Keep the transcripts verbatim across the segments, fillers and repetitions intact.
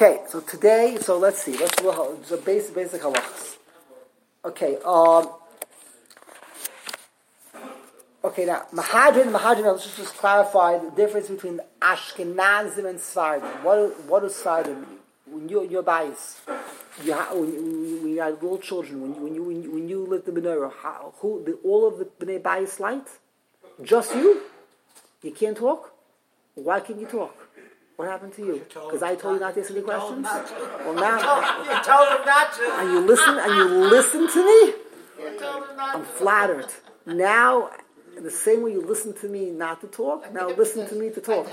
Okay, so today, so let's see, let's do a, a basic, basic halachas. Okay, um, okay, now, Mahadrin, Mahadrin, let's just, just clarify the difference between Ashkenazim and Sfardim. What, what is Sfardim? When you, you're biased, you ha, when, you, when you had little children, when you, when you, when you, when you lit the menorah, how, who, the, all of the Bnei Bayis light? Just you? You can't talk? Why can't you talk? What happened to you? Because I told you not to answer any questions? Well, now... You told him not to. And you listen, and you listen to me? You told him not I'm flattered. Now, the same way you listen to me not to talk, now listen to me to talk.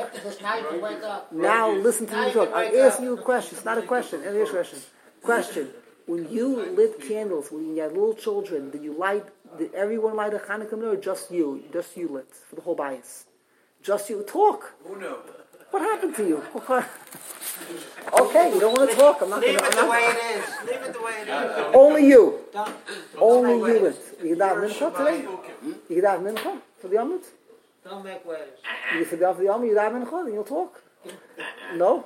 Now listen to me to talk. I'm asking you a question. It's not a question. It's a question. Question. When you lit candles, when you had little children, did you light, did everyone light a Hanukkah menorah, or just you? Just you lit, for the whole bias? Just you. Talk. Who knew? What happened to you? Okay, you don't want to talk. I'm not Leave gonna, it I'm the not, way it is. Leave it the way it is. Only you. Don't, Only don't you make lit. waves. You can have mincha today? You can have mincha for the Yomit? Don't make waves. You can have the Yomit, you have mincha, then you'll talk. No?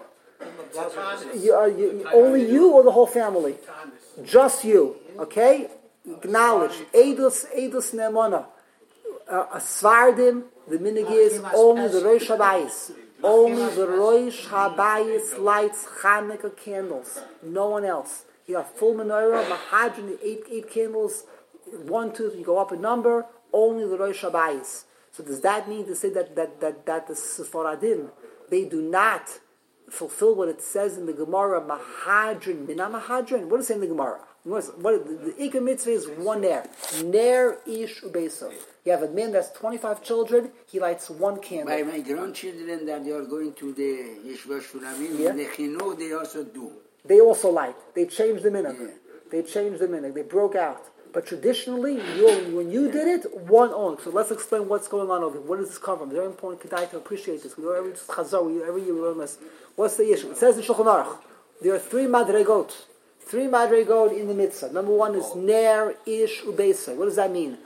You, uh, you, you, only you or the whole family? Just you. Okay? Acknowledge. Eidos, Eidos Ne'emana. Uh, a Svardim, the minig is only the Rosh Habayis. Only the Rosh Habayis lights Hanukkah candles. No one else. You have full menorah, Mahadrin, eight, eight candles, one, two, you go up a number, only the Rosh Habayis. So does that mean to say that, that, that, that the Sefaradim, they do not fulfill what it says in the Gemara, Mahadrin, Mina Mahadrin? What does it say in the Gemara? What, what, the, the Ikar Mitzvah is one Ner. Ner Ish Ubeso. You have a man that's twenty-five children, he lights one candle. My, my grandchildren that they are going to the Yeshiva Shulamim, Yeah. the Chinuch, they also do. They also light. They changed the minhag. Yeah. They changed the minhag. They broke out. But traditionally, you, when you did it, one only. So let's explain what's going on over here. Where does this come from? Very important Kedai to appreciate this. We do every chazar, we, every year we learn this. What's the issue? It says in Shulchan Aruch, there are three madregot. Three madregot in the mitzvah. Number one is Ner, Ish, Ubeisai. What does that mean?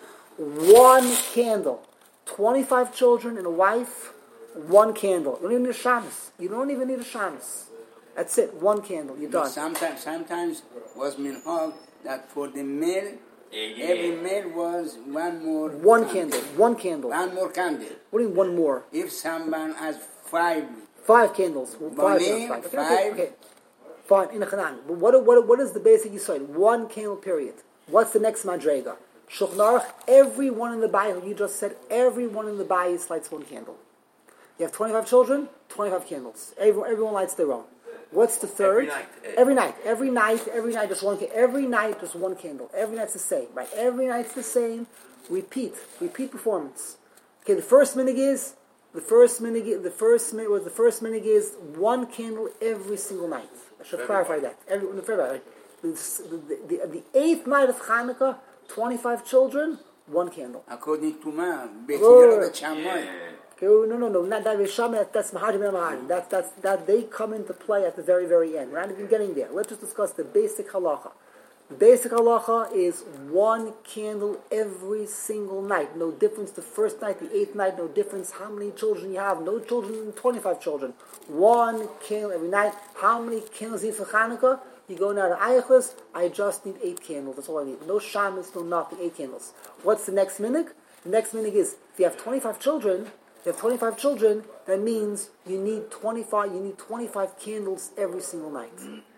One candle. twenty-five children and a wife, one candle. You don't even need a shamus. You don't even need a shamus. That's it. One candle. You're done. Sometimes, sometimes was minhag that for the male, every male was one more. One candle. One candle. One more candle. What do you mean one more? If someone has five, Five candles. Five. One, five. Okay, five. okay, okay. Fine. In a chanan. But what, what, what is the basic yisod? One candle period. What's the next madrega? Shulchan Aruch, everyone in the bayis, you just said, everyone in the bayis lights one candle. You have twenty-five children, twenty-five candles. Everyone, everyone lights their own. What's the third? Every night. Every night. Every night, every night, just one candle. Every night, just one candle. Every night's the same, right? Every night's the same. Repeat. Repeat performance. Okay, the first minig is, the first minig, the first minig, or the first minig is one candle every single night. I should clarify that. Every, the, the, the, the eighth night of Hanukkah, twenty-five children, one candle. according to ma, Oh. Betir Okay, no, no, no, not that Risham, that's Mahadim and Mahadim. That's, that's, that they come into play at the very, very end. We're not even getting there. Let's just discuss the basic halacha. The basic halacha is one candle every single night. No difference the first night, the eighth night, no difference how many children you have. No children, twenty-five children. One candle every night. How many candles you need for Hanukkah? You go now to Eichlis, I just need eight candles. That's all I need. No shamus, no nothing, eight candles. What's the next minig? The next minig is, if you have twenty-five children, if you have twenty-five children, that means you need twenty-five, you need twenty-five candles every single night.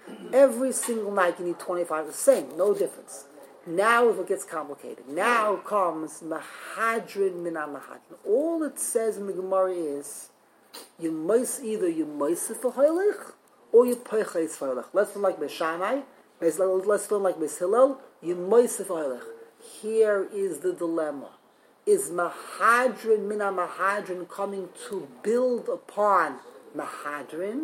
Every single night you need twenty-five, the same, no difference. Now if it gets complicated, now comes Mahadrin min Mahadrin. All it says in the Gemara is, you must either you moisef v'hoylech, or you peiches v'hoylech. Let's learn like Beishamai, let's learn like Beis Hillel, you moisef v'hoylech. Here is the dilemma. Is Mahadrin min Mahadrin coming to build upon Mahadrin?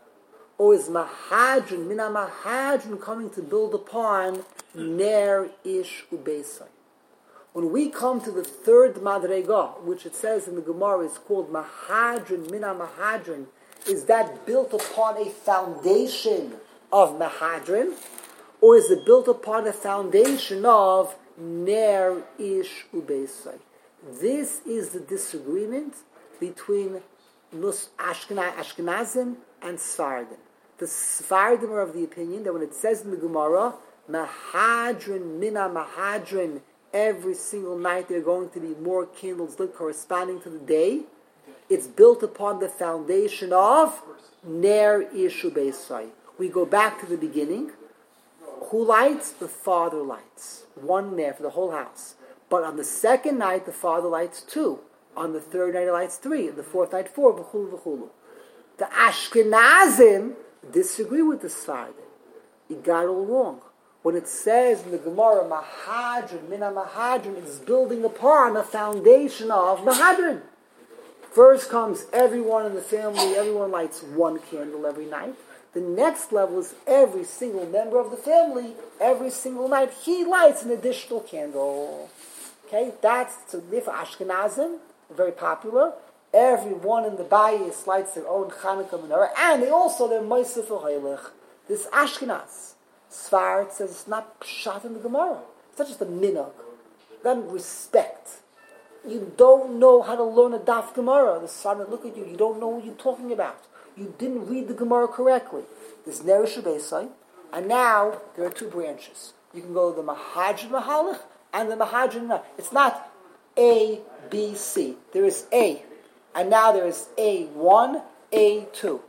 Or is Mahadrin, Mina Mahadrin coming to build upon Ner Ish Ubeisai? When we come to the third Madrega, which it says in the Gemara is called Mahadrin, Mina Mahadrin, is that built upon a foundation of Mahadrin? Or is it built upon a foundation of Ner Ish Ubeisai? This is the disagreement between Nus Ashkenazim and Sfardim. The Sephardim are of the opinion that when it says in the Gemara, Mahadrin, Mina Mahadrin, every single night there are going to be more candles lit corresponding to the day, it's built upon the foundation of Ner Ishu Beisai. We go back to the beginning. Who lights? The father lights. One Ner for the whole house. But on the second night, the father lights two. On the third night, he lights three. On the fourth night, four. V'chulu v'chulu. The Ashkenazim disagree with the Sephardim. He got it all wrong. When it says in the Gemara, Mahadrin, Mina Mahadrin, it's building upon a foundation of Mahadrin. First comes everyone in the family, everyone lights one candle every night. The next level is every single member of the family, every single night, he lights an additional candle. Okay, that's so for Ashkenazim, very popular. Everyone in the bayis lights their own Chanukah menorah, and they also their Mosif HaHoilech. This Ashkenaz. Sfard says it's not pshat in the Gemara. It's not just a minhag. Then respect. You don't know how to learn a daf Gemara. The son look at you. You don't know what you're talking about. You didn't read the Gemara correctly. There's Ner Ishu Beisai, and now there are two branches. You can go to the Mahadrin Mahalach and the Mahadrin. It's not A, B, C. There is A, and now there is A one, A two.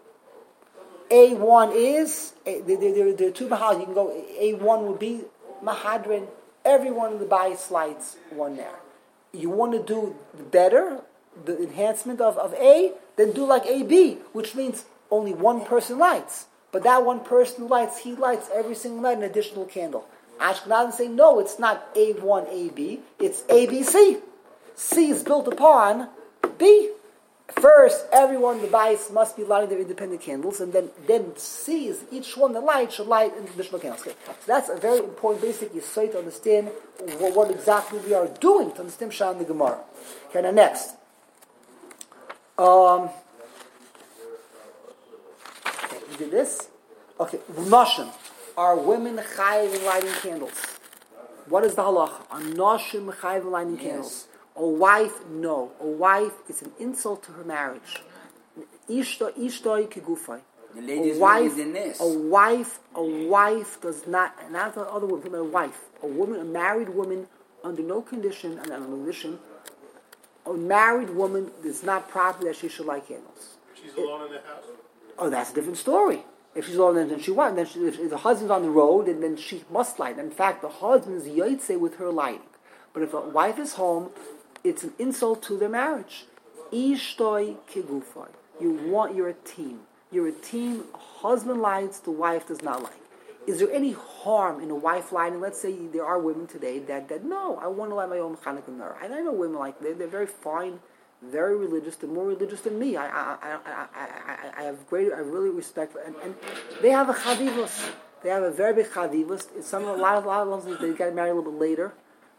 A one is, there, there, there are two Mahadrin. You can go, A one would be Mahadrin. Everyone in the bayis lights one there. You want to do better, the enhancement of, of A, then do like A B, which means only one person lights. But that one person who lights, he lights every single night an additional candle. Ashkenazim say, no, it's not A one, A B, it's A B C. C is built upon B. First, everyone in the bayis must be lighting their independent candles, and then, then C is each one that lights should light an additional candles. Okay. So that's a very important basic yesod to understand what, what exactly we are doing to understand Shah and the Gemara. Okay, now next. Um, okay, we did this. Okay, Nashim. Are women chayiv in lighting candles? What is the halacha? Are Nashim chayiv in lighting yes. candles? A wife, no. A wife, it's an insult to her marriage. Ishto, ishtoi kegufai. The ladies a wife, the nest. a wife, a wife does not, not the other woman, a wife, a woman, a married woman, under no condition, and under no condition, a married woman is not proper that she should light candles. She's alone in the house? Oh, that's a different story. If she's alone, then she won't. Then she, if the husband's on the road, and then she must light. In fact, the husband is yotze with her lighting. But if a wife is home, it's an insult to their marriage. Ishtoi kegufai. You want, you're a team. You're a team. Husband lights, the wife does not light. Is there any harm in a wife lighting? Let's say there are women today that, that no, I want to light my own Chanukah menorah. And I know women like that. They're very fine, very religious. They're more religious than me. I I I I, I, I have great, I really respect for, and, and they have a chavivus. They have a very big chavivus. It's some a lot of a lot of them, they got married a little bit later.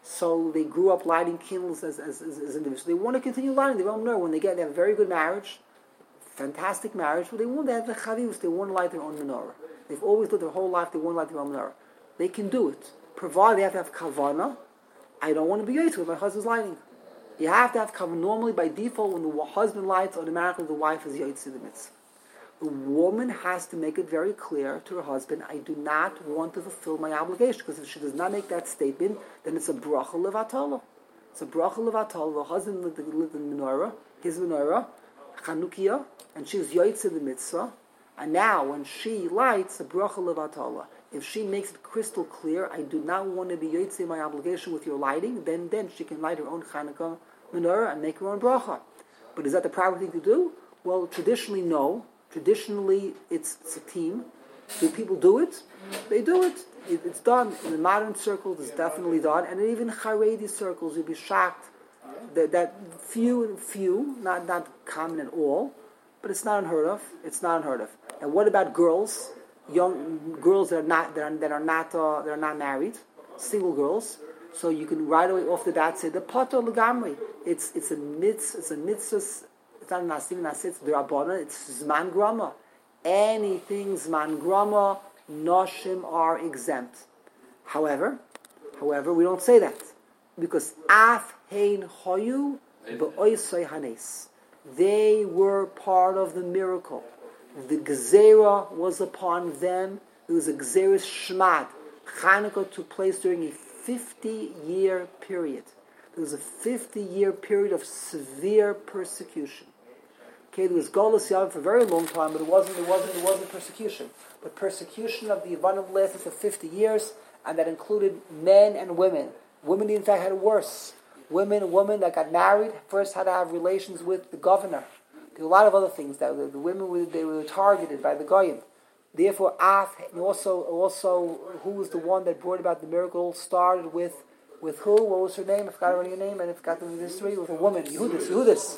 So they grew up lighting candles as, as, as, as individuals. They want to continue lighting. They don't know when they get they have a very good marriage, fantastic marriage, but they want to have the chavivus. They want to light their own menorah. They've always lived their whole life. They want to light their own menorah. They can do it, provided they have to have kavana. I don't want to be yotze with my husband's lighting. You have to have kavana. Normally, by default, when the husband lights, automatically the wife is yotze in the mitzvah. The woman has to make it very clear to her husband, I do not want to fulfill my obligation, because if she does not make that statement, then it's a bracha levatala. It's a bracha levatala. The husband lived, lived in menorah, his menorah, Chanukiah, and she was yotze in the mitzvah, and now when she lights, a bracha levatala. If she makes it crystal clear, I do not want to be yotze in my obligation with your lighting, then, then she can light her own Chanukah menorah and make her own bracha. But is that the proper thing to do? Well, traditionally, no. Traditionally, it's, it's a team. Do people do it? They do it. it. It's done. In the modern circles, it's definitely done. And even in Haredi circles, you'll be shocked that, that few and few, not, not common at all, but it's not unheard of. It's not unheard of. And what about girls? Young girls that are not that are, that are not uh, that are not married, single girls. So you can right away off the bat say the pater legamri. It's it's a mitzvah. It's a mitzvah. It's not nasim nasit. It's derabbanan. It's zman grama. Anything zman grama, noshim are exempt. However, however, we don't say that because af hein hoyu be'oisay hanes. They were part of the miracle. The Gezerah was upon them. It was a Gezerah Shmad. Chanukah took place during a fifty-year period. There was a fifty-year period of severe persecution. Okay, there was Golus Yavim for a very long time, but it wasn't, it wasn't, it wasn't persecution. But persecution of the Yevanim lasted for fifty years, and that included men and women. Women, in fact, had it worse. Women, women that got married first had to have relations with the governor. There were a lot of other things that the, the women were, they were targeted by the Goyim. Therefore, Af, and also, also, who was the one that brought about the miracle? Started with, with who? What was her name? I forgot already her name, and I forgot the history. With a woman, Yehudis. Yehudis.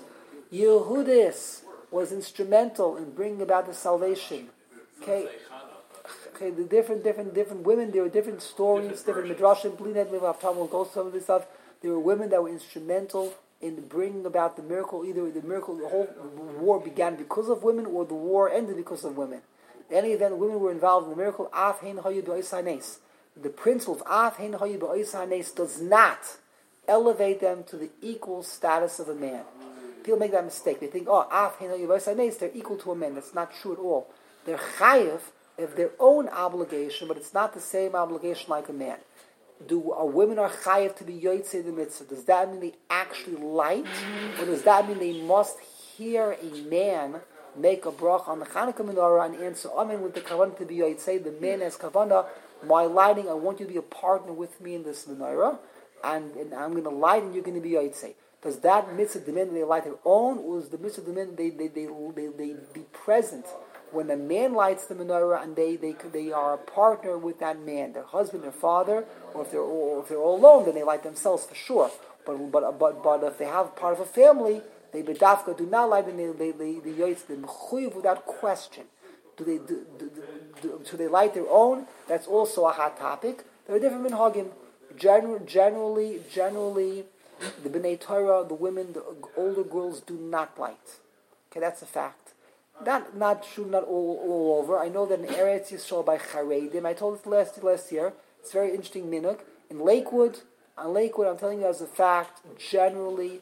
Yehudis was instrumental in bringing about the salvation. Okay, okay. The different, different, different women. There were different stories, different midrashim. Blined, maybe I'll talk about some of this stuff. There were women that were instrumental in bringing about the miracle. Either the miracle, the whole war began because of women, or the war ended because of women. In any event, women were involved in the miracle. Af hein hayu b'ois. The principle of Af hein hayu b'ois does not elevate them to the equal status of a man. People make that mistake. They think, oh, Af hein hayu b'ois, they're equal to a man. That's not true at all. They're chayiv of their own obligation, but it's not the same obligation like a man. Do are women are chayiv to be yotzei the mitzvah? Does that mean they actually light, or does that mean they must hear a man make a brach on the Chanukah menorah and answer amen with the kavanah to be yotzei? The man has kavanah. My lighting, I want you to be a partner with me in this menorah, and, and I'm going to light, and you're going to be yotzei. Does that mitzvah demand they light their own, or is the mitzvah demand they they they they, they be present when a man lights the menorah and they, they they are a partner with that man, their husband, their father, or if they're or if they're all alone, then they light themselves for sure. But but but but if they have part of a family, they bedafka do not light, and they they they the yoytz the mechuyev without question. Do they do, do, do, do, do they light their own? That's also a hot topic. There are different minhagim. Generally, generally, generally, the B'nai Torah, the women, the older girls do not light. Okay, that's a fact. Not not true, not all, all over. I know that in Eretz Yisrael by Charedim, I told it last last year. It's a very interesting minhag. In Lakewood, on Lakewood, I'm telling you as a fact. Generally,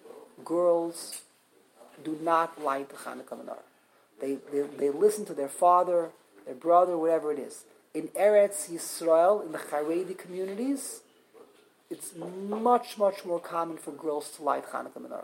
girls do not light the Chanukah menorah. They, they they listen to their father, their brother, whatever it is. In Eretz Yisrael, in the Haredi communities, it's much much more common for girls to light Chanukah menorah.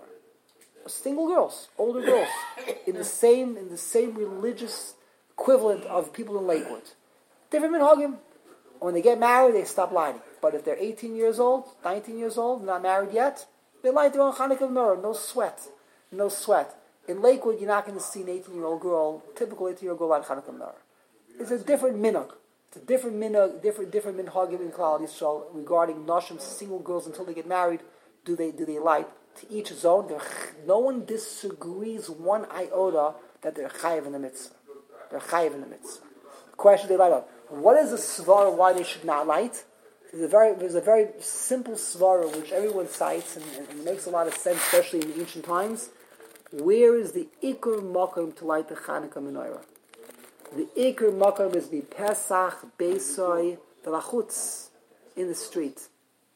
Single girls, older girls, in the same in the same religious equivalent of people in Lakewood. Different minhagim. When they get married, they stop lighting. But if they're eighteen years old, nineteen years old, not married yet, they light their own Chanukah menorah. No sweat, no sweat. In Lakewood, you're not going to see an eighteen-year-old girl, typical eighteen-year-old girl light Chanukah menorah. It's a different minhag. It's a different minhag, different different minhagim in Klal Yisrael regarding nashim, single girls until they get married. Do they do they light? To each his own. No one disagrees one iota that they're chayiv in the mitzvah. They're chayiv in the mitzvah. The question they light up. What is the svara why they should not light? There's a very there's a very simple svara which everyone cites and, and it makes a lot of sense, especially in ancient times. Where is the ikar makom to light the Chanukah menorah? The ikar makom is the Pesach Beisoi Velachutz in the street.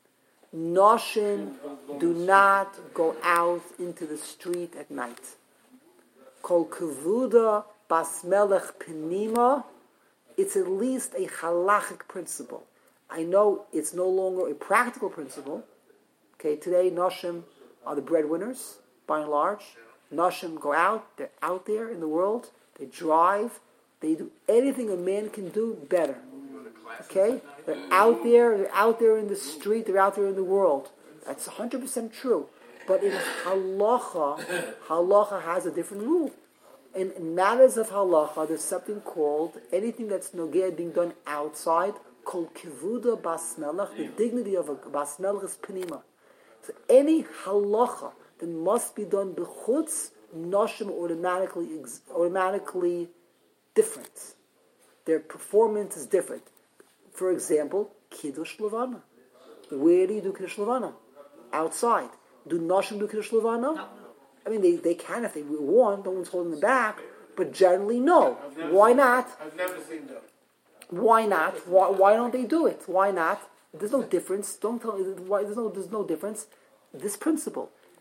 Noshim do not go out into the street at night. Kol kavuda bas melech penima. It's at least a halachic principle. I know it's no longer a practical principle. Okay, today Noshim are the breadwinners, by and large. Noshim go out, they're out there in the world, they drive, they do anything a man can do better. Okay? They're out there, they're out there in the street, they're out there in the world. That's one hundred percent true. But in halacha, halacha has a different rule. In matters of halacha, there's something called, anything that's nogeh being done outside, called kivuda bas melech, the dignity of a bas melech is penima. So any halacha that must be done b'chutz, noshim automatically, automatically different. Their performance is different. For example, Kiddush Levana. Where do you do Kiddush Levana? Outside. Do Noshim do Kiddush Levana? No. I mean, they, they can if they want. No one's holding them back. But generally, no. Why not? I've never seen them. Why not? Why, why don't they do it? Why not? There's no difference. Don't tell me why. There's no. There's no difference. This principle.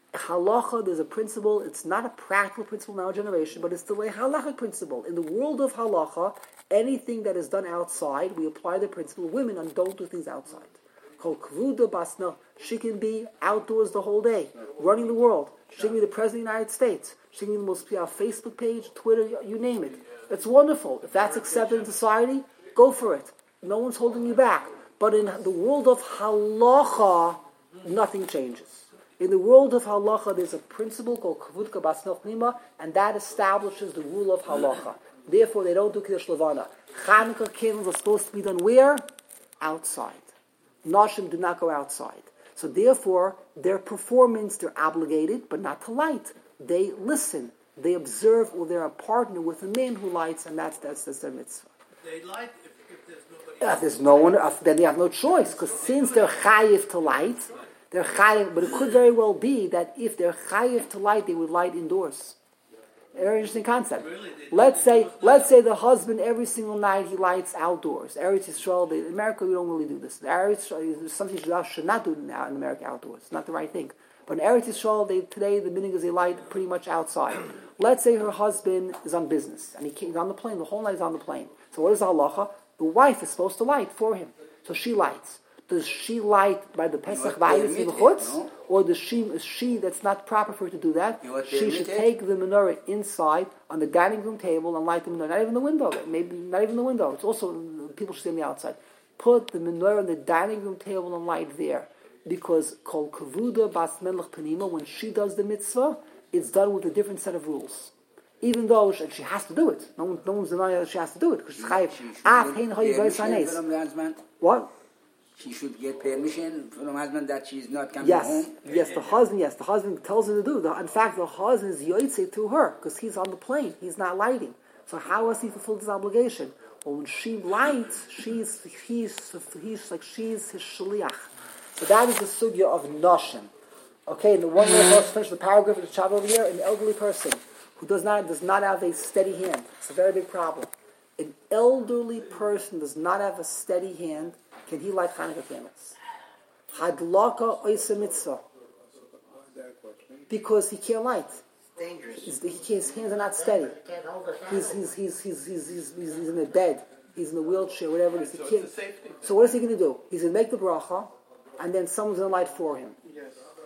halacha, there's a principle, it's not a practical principle in our generation, but it's still a halachic principle. In the world of halacha, anything that is done outside, we apply the principle, women and don't do things outside. Called kvuda basna, she can be outdoors the whole day, running the world. She can be the President of the United States. She can be the most popular Facebook page, Twitter, you name it. It's wonderful. If that's accepted in society, go for it. No one's holding you back. But in the world of halacha, nothing changes. In the world of halacha, there's a principle called kavudka basnach nima, and that establishes the rule of halacha. Therefore, they don't do kiddush levana. Chanukah candles are supposed to be done where? Outside. Nashim do not go outside. So therefore, their performance, they're obligated, but not to light. They listen. They observe, or they're a partner with a man who lights, and that's that's, that's their mitzvah. They light if, if there's nobody. If there's no one, if, then they have no choice, because since they're chayiv to light, they're chayiv. But it could very well be that if they're chayiv to light, they would light indoors. A very interesting concept. Really, let's say, let's say the husband every single night he lights outdoors. Eretz Yisrael, they, in America we don't really do this. Eretz Yisrael is something you should not do now in America outdoors. It's not the right thing. But in Eretz Yisrael, they, today the meaning is they light pretty much outside. Let's say her husband is on business and he came, he's on the plane. The whole night he's on the plane. So what is the halacha? The wife is supposed to light for him. So she lights. Does she light by the Pesach Vayis in the Chutz? Or does she, is she, that's not proper for her to do that, she should take the menorah inside on the dining room table and light the menorah. Not even the window. Maybe not even the window. It's also, people should stay on the outside. Put the menorah on the dining room table and light there. Because Kol Kavuda Bas Melech Panima, when she does the mitzvah, it's done with a different set of rules. Even though she, she has to do it. No, one, no one's denying that she has to do it. Because she's chayiv. What? She should get permission from the husband that she's not coming yes. home. Yes, the husband, yes, the husband tells her to do. The, in fact, the husband is yotzei to her because he's on the plane. He's not lighting. So how has he fulfilled his obligation? Well, when she lights, she's he's he's like she's his shliach. So that is the sugya of nashim. Okay, and the one where let's finish the paragraph of the child over here. An elderly person who does not does not have a steady hand. It's a very big problem. An elderly person does not have a steady hand. Can he light Hanukkah candles? Hadlaka oisa mitzvah. Because he can't light. Dangerous. He's, he can't, his hands are not steady. Can't hold a He's he's he's he's he's he's, he's, he's in a bed. He's in a wheelchair. Whatever it is. He So can't. it's a safety. So what is he going to do? He's going to make the bracha, and then someone's going to light for him. Yes.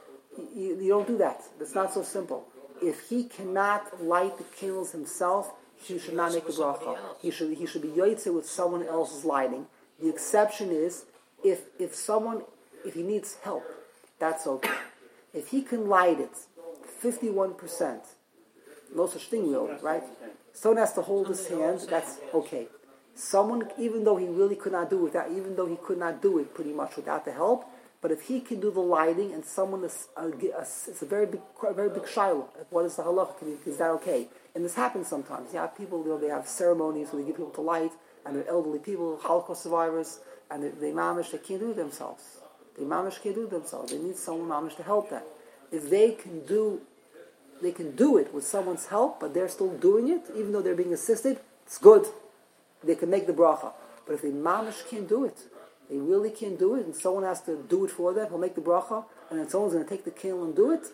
You, you don't do that. That's not so simple. If he cannot light the candles himself, he should not make the bracha. He should he should be yotzei with someone else's lighting. The exception is if if someone if he needs help, that's okay. If he can light it, fifty-one percent, no such thing really, right? Someone has to hold his hand, that's okay. Someone, even though he really could not do it, that even though he could not do it pretty much without the help, but if he can do the lighting and someone is, uh, it's a very big, very big shiloh. What is the halacha? Is that okay? And this happens sometimes. You have people, you know, they have ceremonies where they give people to light, and they're elderly people, Holocaust survivors, and they, they mamish, they can't do it themselves. They mamish can't do it themselves. They need someone mamish to help them. If they can do, they can do it with someone's help, but they're still doing it, even though they're being assisted, it's good. They can make the bracha. But if they mamish can't do it, they really can't do it, and someone has to do it for them, he'll make the bracha, and then someone's going to take the candle and do it,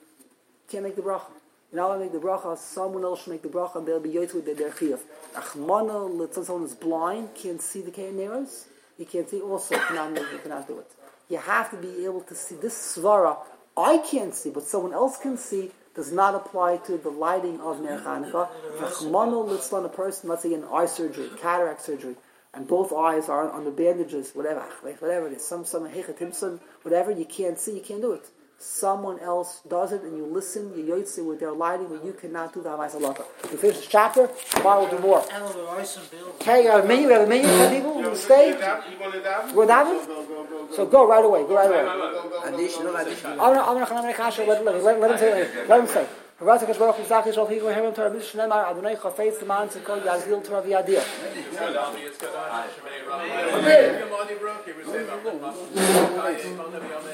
can't make the bracha. You're not going to make the bracha, someone else should make the bracha, and they'll be yotzei with their chiyuv. Achmana, let's say someone is blind, can't see the cameras, he can't see, also cannot make, he cannot do it. You have to be able to see this svara. I can't see, but someone else can see, does not apply to the lighting of Ner Chanukah. Achmana, let's let a person, let's say an eye surgery, cataract surgery, and both eyes are under bandages, whatever, whatever it is, some, some, hechat whatever, you can't see, you can't do it. Someone else does it, and you listen, you yotzei with their lighting, but you cannot do that. We finish this chapter, tomorrow we'll do more. Okay, you have a menu, we have a menu for people, you stay. You want to daven? Go daven? Go, go, go, go. So go right away, go right away. Additional, additional. I'm going to let, let, let, let him say, let him say. Haratzakash Baruch Yisach Yisrael Higu Herem Torah Mitzvah Shneimar Adonai Chafetz L'man Tzikol Yazil Torah V'Yadir. Amen.